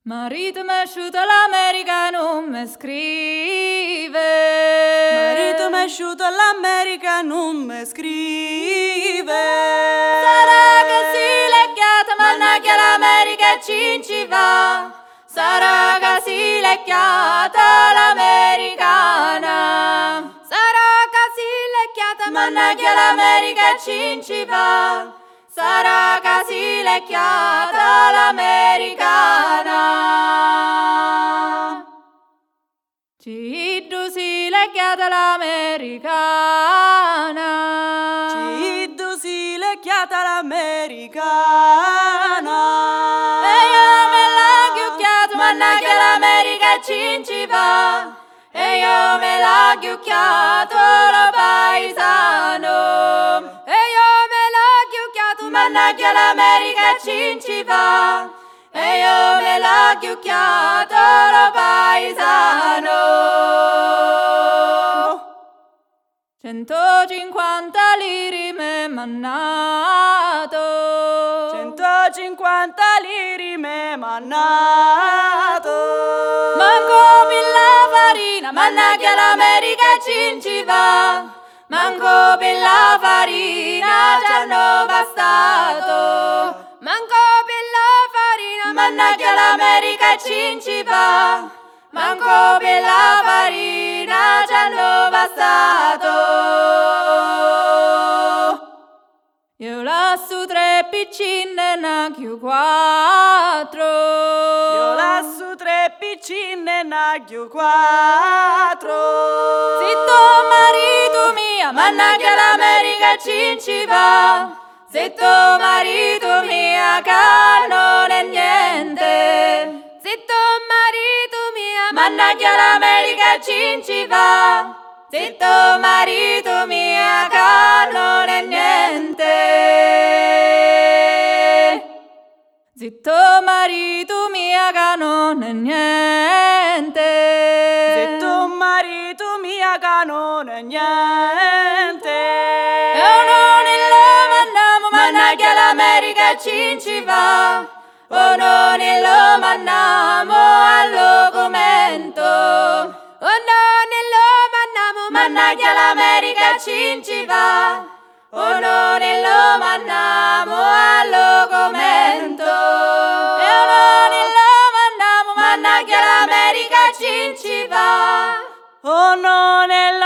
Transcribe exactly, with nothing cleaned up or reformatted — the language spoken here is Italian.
Marito m'è asciutto l'America, non mi scrive. Marito m'è asciutto all'America, non mi scrive. Sarà che si lecchiata, mannaggia l'America e ci ci va. Sarà che si lecchiata l'americana. Sarà che si lecchiata, mannaggia l'America e ci ci va. Sarà che si lecchiata l'americana. Ciddu si lecchiata l'americana. Ciddu si lecchiata l'americana. E io me l'ha chiucchiato, mannaggia l'America ci ci va. E io me l'ha chiucchiato lo paesano. E io me l'ha chiucchiato, mannaggia l'America ci ci va. E io me l'ha chiucchiato lo paesano. Centocinquanta lire m'è mannato. Centocinquanta lire m'è mannato. Manco per la farina, mannaggia l'America ci ci va. Manco per la farina ci hanno bastato. Manco per la farina, mannaggia l'America ci ci va. Manco per la farina ci hanno bastato. Io lasso tre piccine, n'ho quattro. Io lasso tre piccine, n'ho quattro. Zitto marito mio, mannaggia l'America ci ci va. Zitto marito mio, che non è niente. Zitto marito mio, mannaggia l'America ci ci va. Zitto marito mio, che non è niente. Zitto marito mio, che non è niente. Zitto marito mio, che non è niente. E non lo mandiamo, mannaggia l'America ci ci va. O non lo mandiamo al documento. O non lo mandiamo, mannaggia l'America ci ci va. O non lo mandiamo al documento. E o non lo mandiamo, mannaggia l'America ci ci va. Oh, non è la